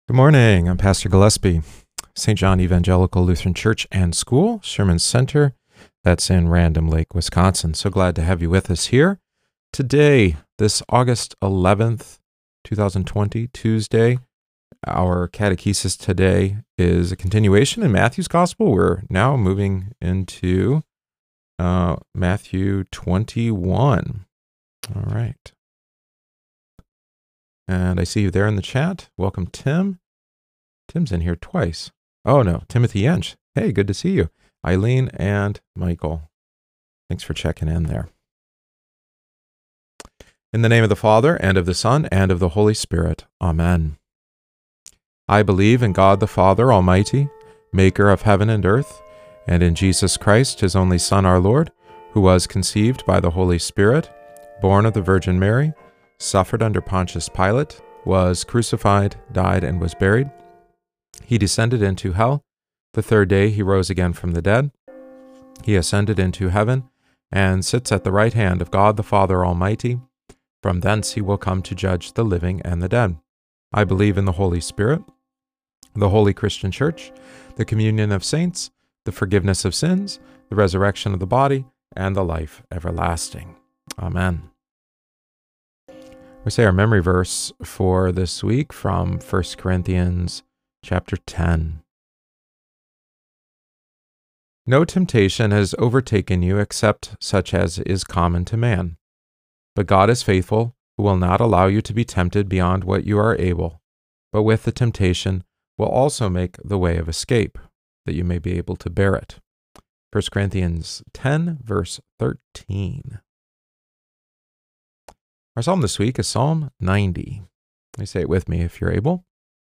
Good morning. I'm Pastor Gillespie, St. John Evangelical Lutheran Church and School, Sherman Center. That's in Random Lake, Wisconsin. So glad to have you with us here. Today, this August 11th, 2020, Tuesday, our catechesis today is a continuation in Matthew's Gospel. We're now moving into Matthew 21. All right. And I see you there in the chat. Welcome, Tim. Tim's in here twice. Oh, no, Timothy Yench. Hey, good to see you. Eileen and Michael. Thanks for checking in there. In the name of the Father, and of the Son, and of the Holy Spirit. Amen. I believe in God the Father Almighty, maker of heaven and earth, and in Jesus Christ, his only Son, our Lord, who was conceived by the Holy Spirit, born of the Virgin Mary, suffered under Pontius Pilate, was crucified, died, and was buried. He descended into hell. The third day he rose again from the dead. He ascended into heaven and sits at the right hand of God the Father Almighty. From thence he will come to judge the living and the dead. I believe in the Holy Spirit, the holy Christian Church, the communion of saints, the forgiveness of sins, the resurrection of the body, and the life everlasting. Amen. We say our memory verse for this week from 1 Corinthians chapter 10. No temptation has overtaken you except such as is common to man. But God is faithful, who will not allow you to be tempted beyond what you are able, but with the temptation will also make the way of escape, that you may be able to bear it. 1 Corinthians 10, verse 13. Our psalm this week is Psalm 90. Let me say it with me if you're able.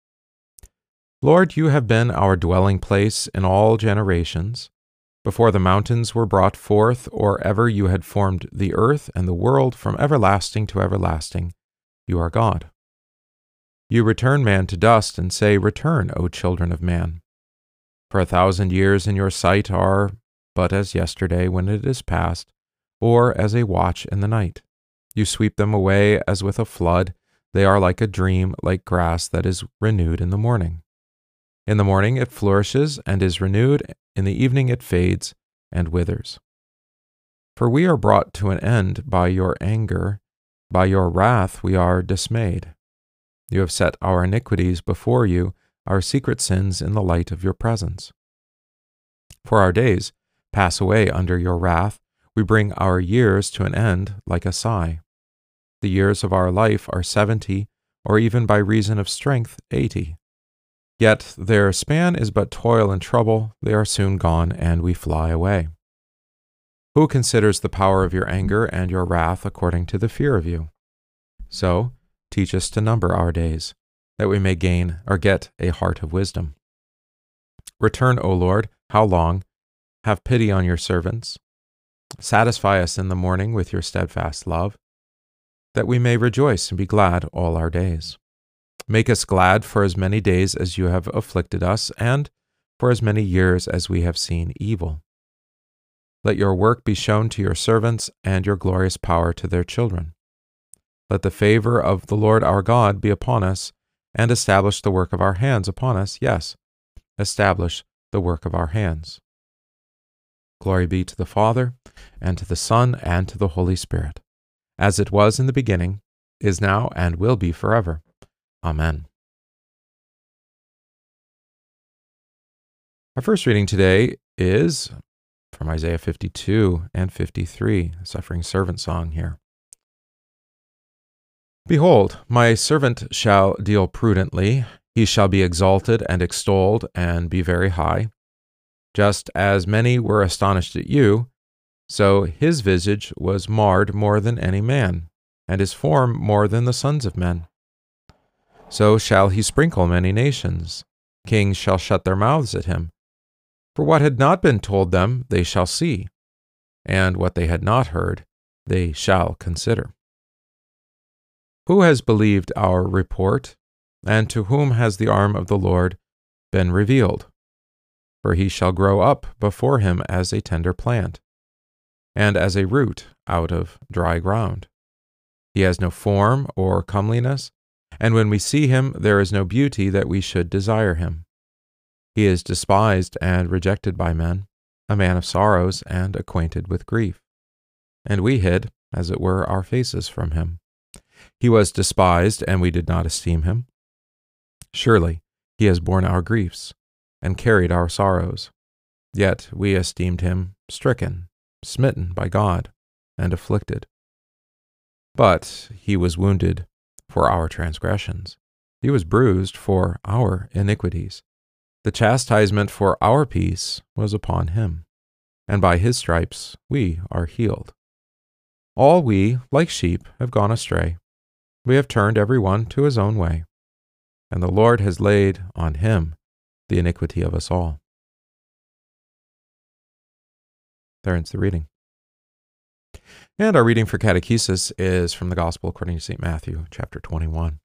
Lord, you have been our dwelling place in all generations. Before the mountains were brought forth, or ever you had formed the earth and the world from everlasting to everlasting, you are God. You return man to dust and say, Return, O children of man. For 1,000 years in your sight are but as yesterday when it is past, or as a watch in the night. You sweep them away as with a flood. They are like a dream, like grass that is renewed in the morning. In the morning it flourishes and is renewed. In the evening it fades and withers. For we are brought to an end by your anger. By your wrath we are dismayed. You have set our iniquities before you, our secret sins in the light of your presence. For our days pass away under your wrath. We bring our years to an end like a sigh. The years of our life are 70, or even by reason of strength 80. Yet their span is but toil and trouble. They are soon gone, and we fly away. Who considers the power of your anger and your wrath according to the fear of you? So teach us to number our days, that we may gain or get a heart of wisdom. Return, O Lord, how long? Have pity on your servants. Satisfy us in the morning with your steadfast love, that we may rejoice and be glad all our days. Make us glad for as many days as you have afflicted us, and for as many years as we have seen evil. Let your work be shown to your servants, and your glorious power to their children. Let the favor of the Lord our God be upon us, and establish the work of our hands upon us. Yes, establish the work of our hands. Glory be to the Father, and to the Son, and to the Holy Spirit, as it was in the beginning, is now, and will be forever. Amen. Our first reading today is from Isaiah 52 and 53, suffering servant song here. Behold, my servant shall deal prudently. He shall be exalted and extolled and be very high. Just as many were astonished at you, so his visage was marred more than any man, and his form more than the sons of men. So shall he sprinkle many nations. Kings shall shut their mouths at him. For what had not been told them they shall see, and what they had not heard they shall consider. Who has believed our report, and to whom has the arm of the Lord been revealed? For he shall grow up before him as a tender plant, and as a root out of dry ground. He has no form or comeliness, And when we see him, there is no beauty that we should desire him. He is despised and rejected by men, a man of sorrows and acquainted with grief. And we hid, as it were, our faces from him. He was despised, and we did not esteem him. Surely he has borne our griefs and carried our sorrows. Yet we esteemed him stricken, smitten by God, and afflicted. But he was wounded for our transgressions. He was bruised for our iniquities. The chastisement for our peace was upon him, and by his stripes we are healed. All we, like sheep, have gone astray. We have turned every one to his own way, and the Lord has laid on him the iniquity of us all. There ends the reading. And our reading for catechesis is from the Gospel according to St. Matthew, chapter 21.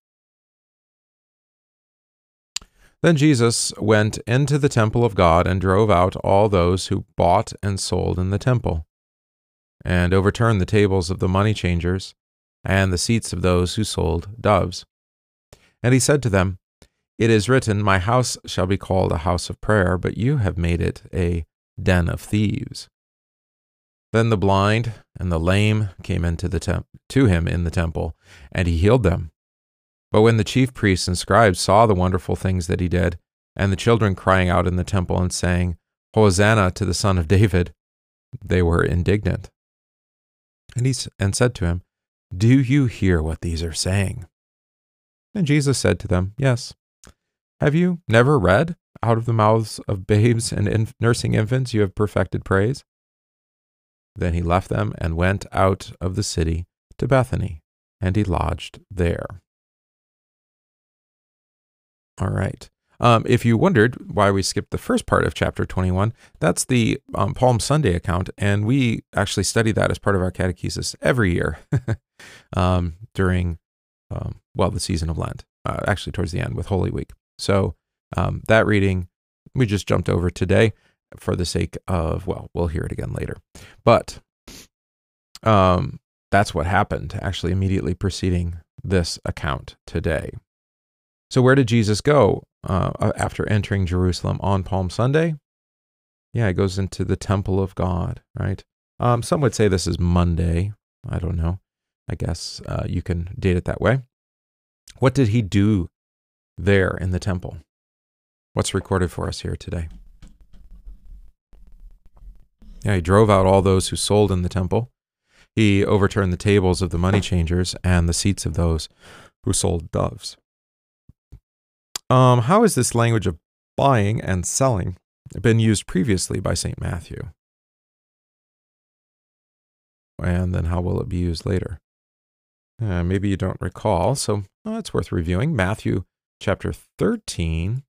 Then Jesus went into the temple of God and drove out all those who bought and sold in the temple, and overturned the tables of the money changers and the seats of those who sold doves. And he said to them, "It is written, my house shall be called a house of prayer, but you have made it a den of thieves." Then the blind and the lame came into to him in the temple, and he healed them. But when the chief priests and scribes saw the wonderful things that he did, and the children crying out in the temple and saying, "Hosanna to the Son of David," they were indignant. And he said to him, "Do you hear what these are saying?" And Jesus said to them, "Yes. Have you never read, out of the mouths of babes and nursing infants you have perfected praise?" Then he left them and went out of the city to Bethany, and he lodged there. All right. If you wondered why we skipped the first part of chapter 21, that's the Palm Sunday account, and we actually study that as part of our catechesis every year during, the season of Lent, actually towards the end with Holy Week. So that reading we just jumped over today for the sake of, we'll hear it again later. But that's what happened actually immediately preceding this account today. So where did Jesus go after entering Jerusalem on Palm Sunday? Yeah, he goes into the temple of God, right? Some would say this is Monday. I don't know. I guess you can date it that way. What did he do there in the temple? What's recorded for us here today? Yeah, he drove out all those who sold in the temple. He overturned the tables of the money changers and the seats of those who sold doves. How has this language of buying and selling been used previously by St. Matthew? And then how will it be used later? Maybe you don't recall, so it's worth reviewing. Matthew chapter 13,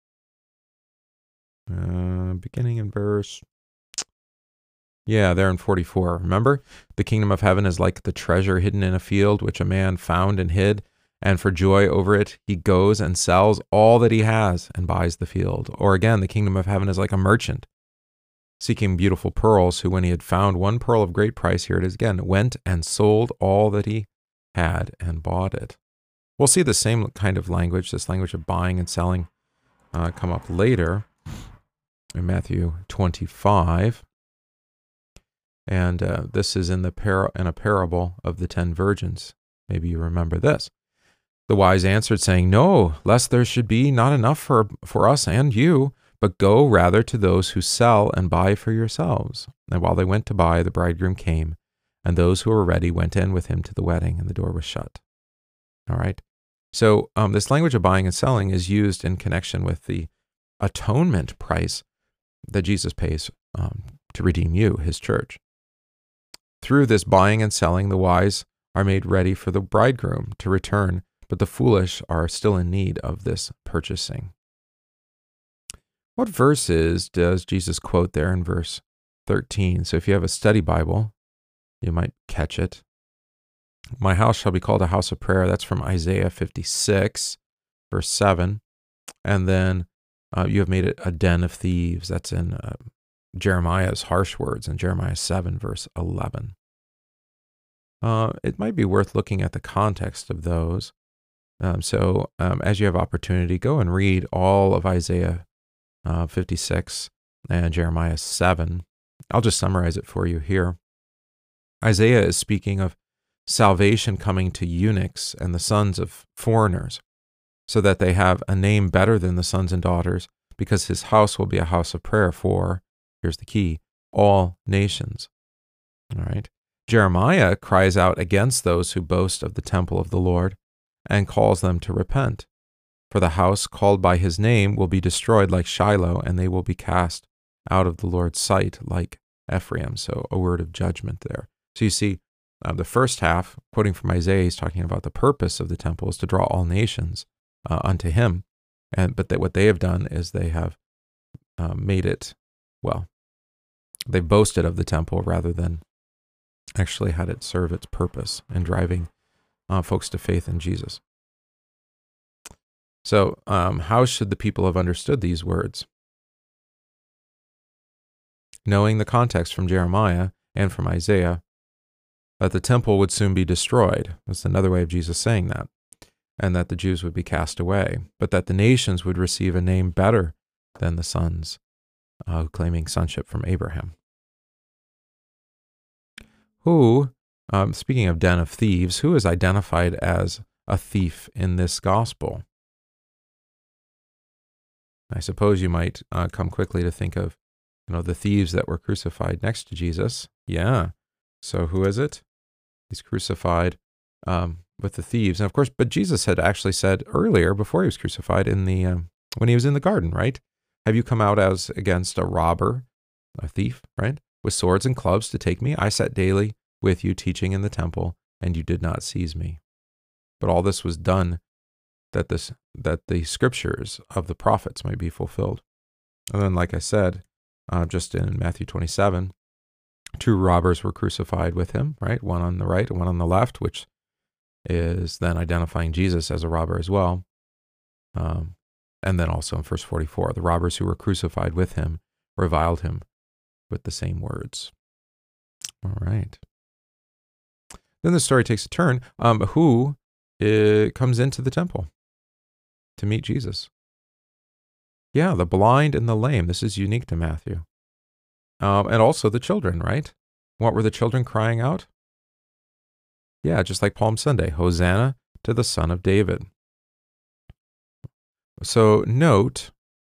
beginning in verse... there in 44. Remember, the kingdom of heaven is like the treasure hidden in a field, which a man found and hid, and for joy over it, he goes and sells all that he has and buys the field. Or again, the kingdom of heaven is like a merchant seeking beautiful pearls, who when he had found one pearl of great price, here it is again, went and sold all that he had and bought it. We'll see the same kind of language, this language of buying and selling, come up later in Matthew 25. And this is in a parable of the 10 virgins. Maybe you remember this. The wise answered, saying, "No, lest there should be not enough for us and you, but go rather to those who sell and buy for yourselves." And while they went to buy, the bridegroom came, and those who were ready went in with him to the wedding, and the door was shut. All right. So this language of buying and selling is used in connection with the atonement price that Jesus pays to redeem you, his church. Through this buying and selling, the wise are made ready for the bridegroom to return, but the foolish are still in need of this purchasing. What verses does Jesus quote there in verse 13? So if you have a study Bible, you might catch it. My house shall be called a house of prayer. That's from Isaiah 56, verse 7. And then you have made it a den of thieves. That's in Jeremiah's harsh words in Jeremiah 7, verse 11. It might be worth looking at the context of those. As you have opportunity, go and read all of Isaiah 56 and Jeremiah 7. I'll just summarize it for you here. Isaiah is speaking of salvation coming to eunuchs and the sons of foreigners, so that they have a name better than the sons and daughters, because his house will be a house of prayer for, here's the key, all nations. All right. Jeremiah cries out against those who boast of the temple of the Lord and calls them to repent. For the house called by his name will be destroyed like Shiloh, and they will be cast out of the Lord's sight like Ephraim. So a word of judgment there. So you see, the first half, quoting from Isaiah, he's talking about the purpose of the temple is to draw all nations unto him. But what they have done is they have made it, well, they've boasted of the temple rather than actually had it serve its purpose in driving folks to faith in Jesus. So how should the people have understood these words? Knowing the context from Jeremiah and from Isaiah, that the temple would soon be destroyed. That's another way of Jesus saying that. And that the Jews would be cast away, but that the nations would receive a name better than the sons claiming sonship from Abraham. Who, speaking of den of thieves, who is identified as a thief in this gospel? I suppose you might come quickly to think of, the thieves that were crucified next to Jesus. Yeah. So who is it? He's crucified with the thieves. And of course, but Jesus had actually said earlier, before he was crucified, in the when he was in the garden, right? Have you come out as against a robber, a thief, right? With swords and clubs to take me? I sat daily with you teaching in the temple, and you did not seize me. But all this was done that the scriptures of the prophets might be fulfilled. And then, like I said, just in Matthew 27, 2 robbers were crucified with him, right? One on the right and one on the left, which is then identifying Jesus as a robber as well. And then also in verse 44, the robbers who were crucified with him reviled him with the same words. All right. Then the story takes a turn. Who comes into the temple to meet Jesus? Yeah, the blind and the lame. This is unique to Matthew. And also the children, right? What were the children crying out? Yeah, just like Palm Sunday, Hosanna to the Son of David. So note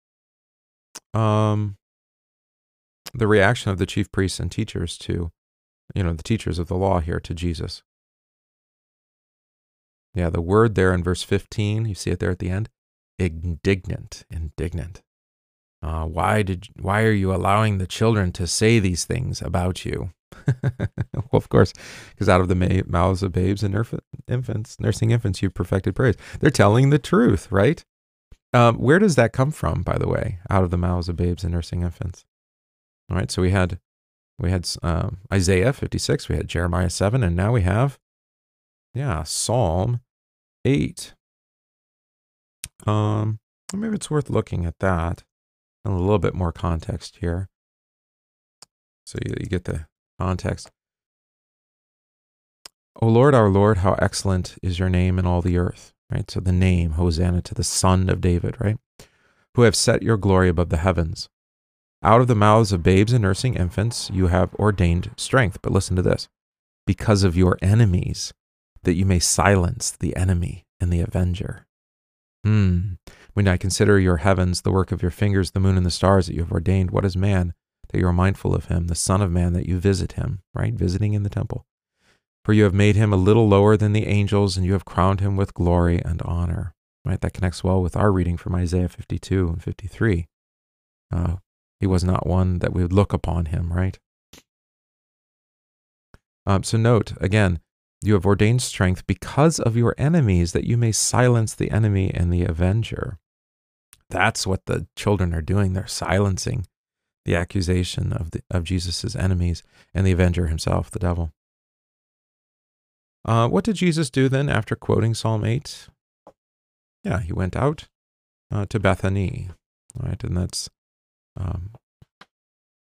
the reaction of the chief priests and teachers to, the teachers of the law here to Jesus. Yeah, the word there in verse 15, you see it there at the end, indignant. Why are you allowing the children to say these things about you? Well, of course, because out of the mouths of babes and nursing infants, you've perfected praise. They're telling the truth, right? Where does that come from, by the way? Out of the mouths of babes and nursing infants. All right, so we had Isaiah 56, we had Jeremiah 7, and now we have, Psalm 8. Maybe it's worth looking at that in a little bit more context here. So you get the context. O Lord, our Lord, how excellent is your name in all the earth, right? So the name, Hosanna to the Son of David, right? Who have set your glory above the heavens. Out of the mouths of babes and nursing infants, you have ordained strength. But listen to this. Because of your enemies, that you may silence the enemy and the avenger. When I consider your heavens, the work of your fingers, the moon and the stars that you have ordained, what is man that you are mindful of him, the Son of Man that you visit him, right? Visiting in the temple. For you have made him a little lower than the angels, and you have crowned him with glory and honor. Right? That connects well with our reading from Isaiah 52 and 53. He was not one that we would look upon him, right? So note, again, you have ordained strength because of your enemies, that you may silence the enemy and the avenger. That's what the children are doing. They're silencing the accusation of Jesus' enemies and the avenger himself, the devil. What did Jesus do then after quoting Psalm 8? Yeah, he went out to Bethany, right? And that's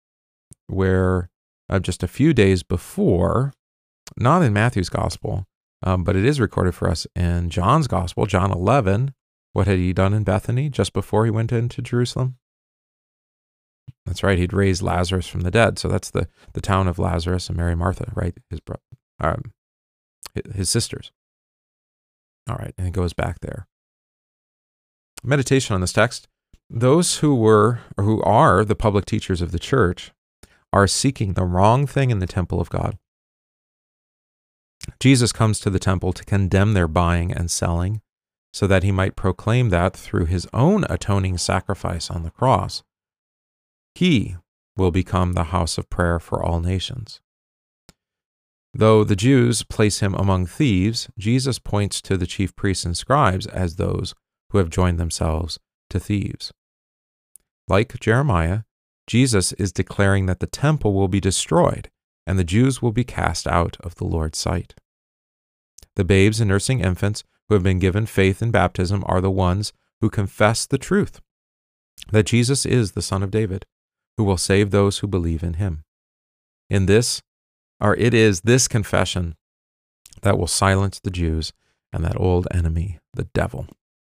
where just a few days before, not in Matthew's gospel, But it is recorded for us in John's Gospel, John 11. What had he done in Bethany just before he went into Jerusalem? That's right. He'd raised Lazarus from the dead. So that's the town of Lazarus and Mary, Martha, right? His sisters. All right. And it goes back there. Meditation on this text. Those who were or who are the public teachers of the church are seeking the wrong thing in the temple of God. Jesus comes to the temple to condemn their buying and selling so that he might proclaim that through his own atoning sacrifice on the cross, he will become the house of prayer for all nations. Though the Jews place him among thieves, Jesus points to the chief priests and scribes as those who have joined themselves to thieves. Like Jeremiah, Jesus is declaring that the temple will be destroyed and the Jews will be cast out of the Lord's sight. The babes and nursing infants who have been given faith in baptism are the ones who confess the truth, that Jesus is the Son of David, who will save those who believe in him. It is this confession that will silence the Jews and that old enemy, the devil.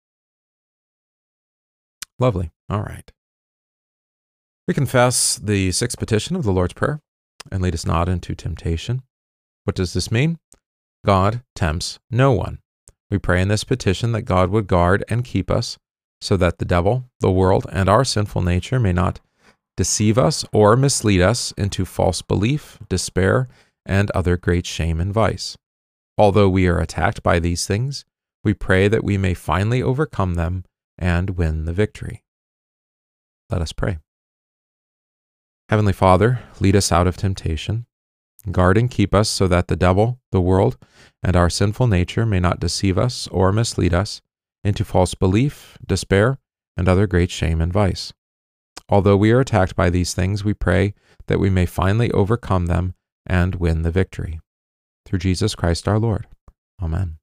Lovely. All right. We confess the sixth petition of the Lord's Prayer, and lead us not into temptation. What does this mean? God tempts no one. We pray in this petition that God would guard and keep us so that the devil, the world, and our sinful nature may not deceive us or mislead us into false belief, despair, and other great shame and vice. Although we are attacked by these things, we pray that we may finally overcome them and win the victory. Let us pray. Heavenly Father, lead us out of temptation. Guard and keep us so that the devil, the world, and our sinful nature may not deceive us or mislead us into false belief, despair, and other great shame and vice. Although we are attacked by these things, we pray that we may finally overcome them and win the victory. Through Jesus Christ our Lord. Amen.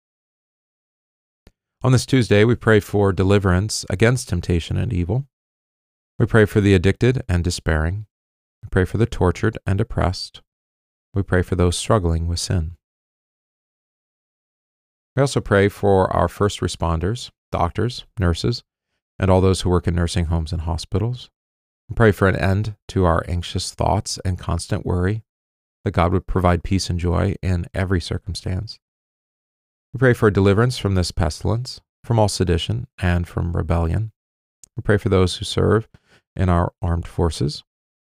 On this Tuesday, we pray for deliverance against temptation and evil. We pray for the addicted and despairing. We pray for the tortured and oppressed. We pray for those struggling with sin. We also pray for our first responders, doctors, nurses, and all those who work in nursing homes and hospitals. We pray for an end to our anxious thoughts and constant worry, that God would provide peace and joy in every circumstance. We pray for deliverance from this pestilence, from all sedition, and from rebellion. We pray for those who serve in our armed forces.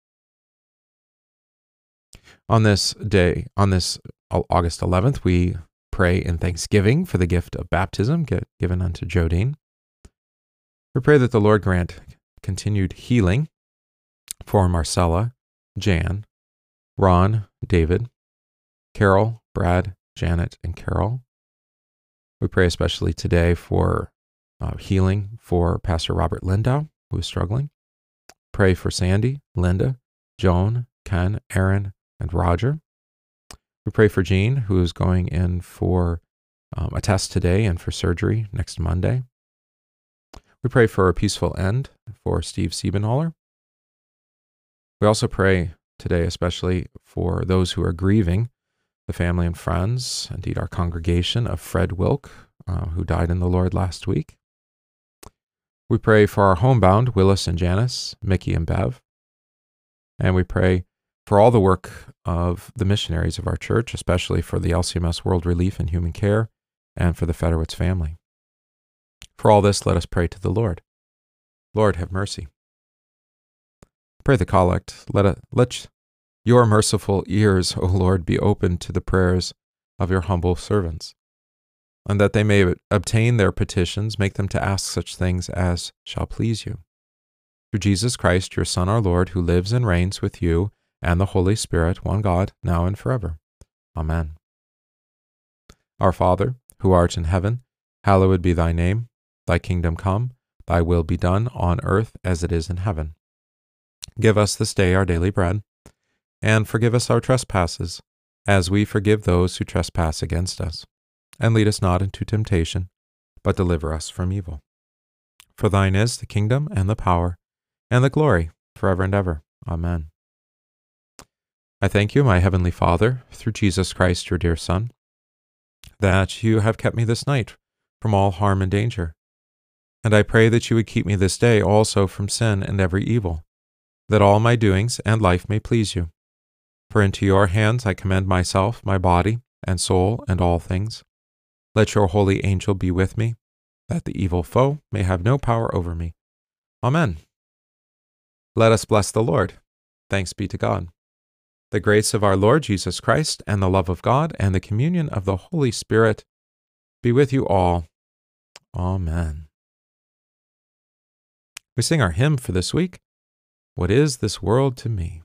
On this day, on this August 11th, we pray in thanksgiving for the gift of baptism given unto Jodine. We pray that the Lord grant continued healing for Marcella, Jan, Ron, David, Carol, Brad, Janet, and Carol. We pray especially today for healing for Pastor Robert Lindau, who is struggling. Pray for Sandy, Linda, Joan, Ken, Aaron, and Roger. We pray for Jean, who is going in for a test today and for surgery next Monday. We pray for a peaceful end for Steve Siebenholler. We also pray today especially for those who are grieving, the family and friends, indeed our congregation of Fred Wilk, who died in the Lord last week. We pray for our homebound, Willis and Janice, Mickey and Bev. And we pray for all the work of the missionaries of our church, especially for the LCMS World Relief and Human Care, and for the Federowitz family. For all this, let us pray to the Lord. Lord, have mercy. Pray the collect. Let your merciful ears, O Lord, be open to the prayers of your humble servants, and that they may obtain their petitions, make them to ask such things as shall please you. Through Jesus Christ, your Son, our Lord, who lives and reigns with you and the Holy Spirit, one God, now and forever. Amen. Our Father, who art in heaven, hallowed be thy name. Thy kingdom come, thy will be done on earth as it is in heaven. Give us this day our daily bread, and forgive us our trespasses, as we forgive those who trespass against us. And lead us not into temptation, but deliver us from evil. For thine is the kingdom, and the power, and the glory, forever and ever. Amen. I thank you, my heavenly Father, through Jesus Christ, your dear Son, that you have kept me this night from all harm and danger. And I pray that you would keep me this day also from sin and every evil, that all my doings and life may please you. For into your hands I commend myself, my body, and soul, and all things. Let your holy angel be with me, that the evil foe may have no power over me. Amen. Let us bless the Lord. Thanks be to God. The grace of our Lord Jesus Christ, and the love of God, and the communion of the Holy Spirit be with you all. Amen. We sing our hymn for this week, What is this world to me?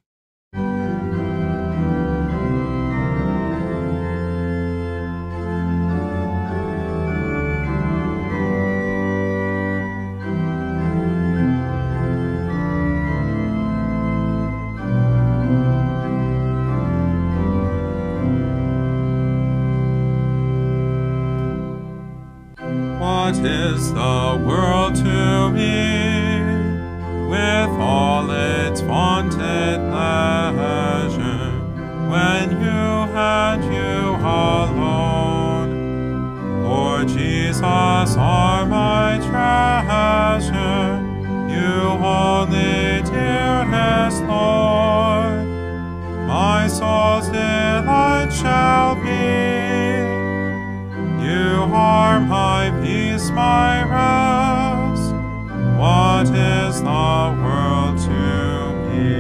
What is the world to me, with all its vaunted pleasure, when you and you alone, Lord Jesus, are my treasure, you only dearest Lord, my soul's delight shall be. You are my peace, my rest. What is the world to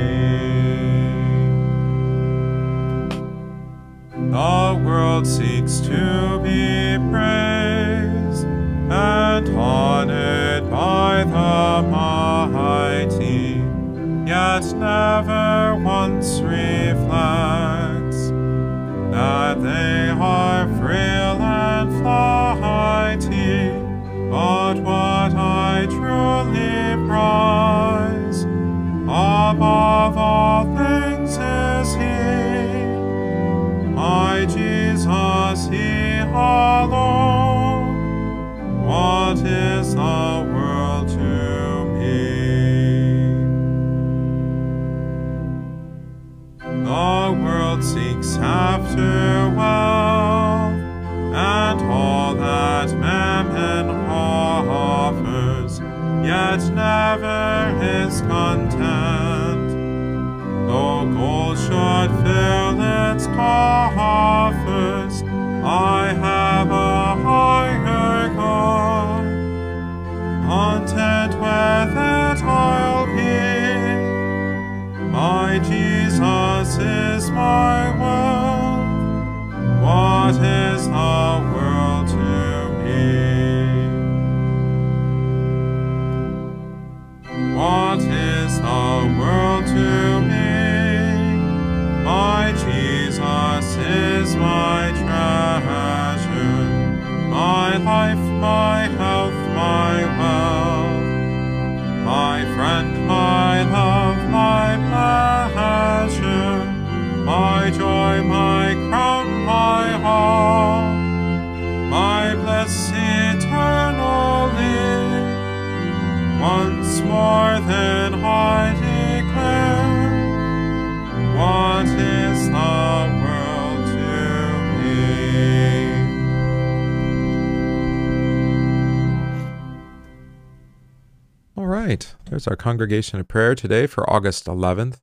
me? The world seeks to be praised and honored by the mighty, yet never once reflects that they are frail and flighty. But what I truly prize above all things is He, my Jesus, He alone. What is the world to me? The world seeks after wealth and all that mammon offers, yet never is content. Though gold should fill its coffers, I have a higher God. Content with it I'll be. My Jesus is my wealth. What is the world to me? What is the world to me? My Jesus is my treasure, my life, my health, my wealth, my friend, my love, my pleasure, my joy, my crown, my all, my bliss eternally. Once more then I declare, what is the world to me? All right, there's our congregation of prayer today for August 11th,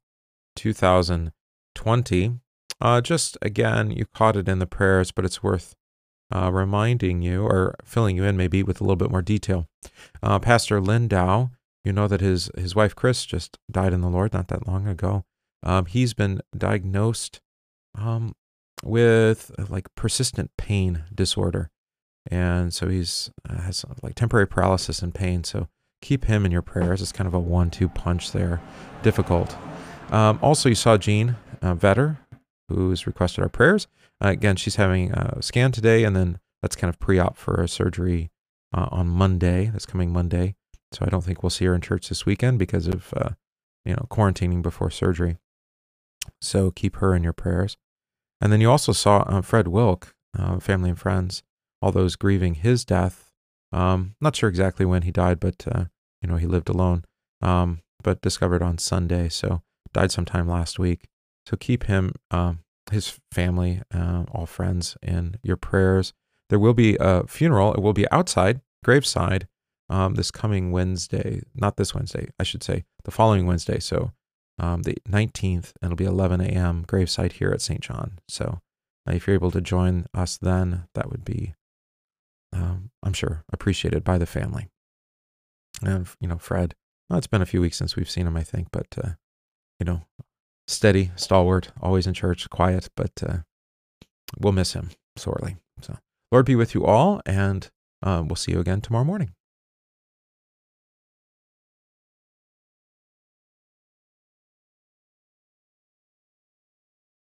2020. Just again, you caught it in the prayers, but it's worth reminding you or filling you in maybe with a little bit more detail. Pastor Lindau, you know that his wife Chris just died in the Lord not that long ago. He's been diagnosed with like persistent pain disorder, and so he's has like temporary paralysis and pain. So keep him in your prayers. It's kind of a 1-2 punch there, difficult. Also, you saw Jean Vetter, who's requested our prayers. Again, she's having a scan today, and then that's kind of pre-op for a surgery on Monday. That's coming Monday. So I don't think we'll see her in church this weekend because of quarantining before surgery. So keep her in your prayers. And then you also saw Fred Wilk, family and friends, all those grieving his death. Not sure exactly when he died, but he lived alone. But discovered on Sunday, so died sometime last week. So keep him, his family, all friends in your prayers. there will be a funeral. It will be outside, graveside, this coming Wednesday. Not this Wednesday, I should say, the following Wednesday. So the 19th, and it'll be 11 a.m. graveside here at St. John. So if you're able to join us then, that would be, I'm sure, appreciated by the family. And, Fred, well, it's been a few weeks since we've seen him, I think, but, steady, stalwart, always in church, quiet, but we'll miss him sorely. So Lord be with you all, and we'll see you again tomorrow morning.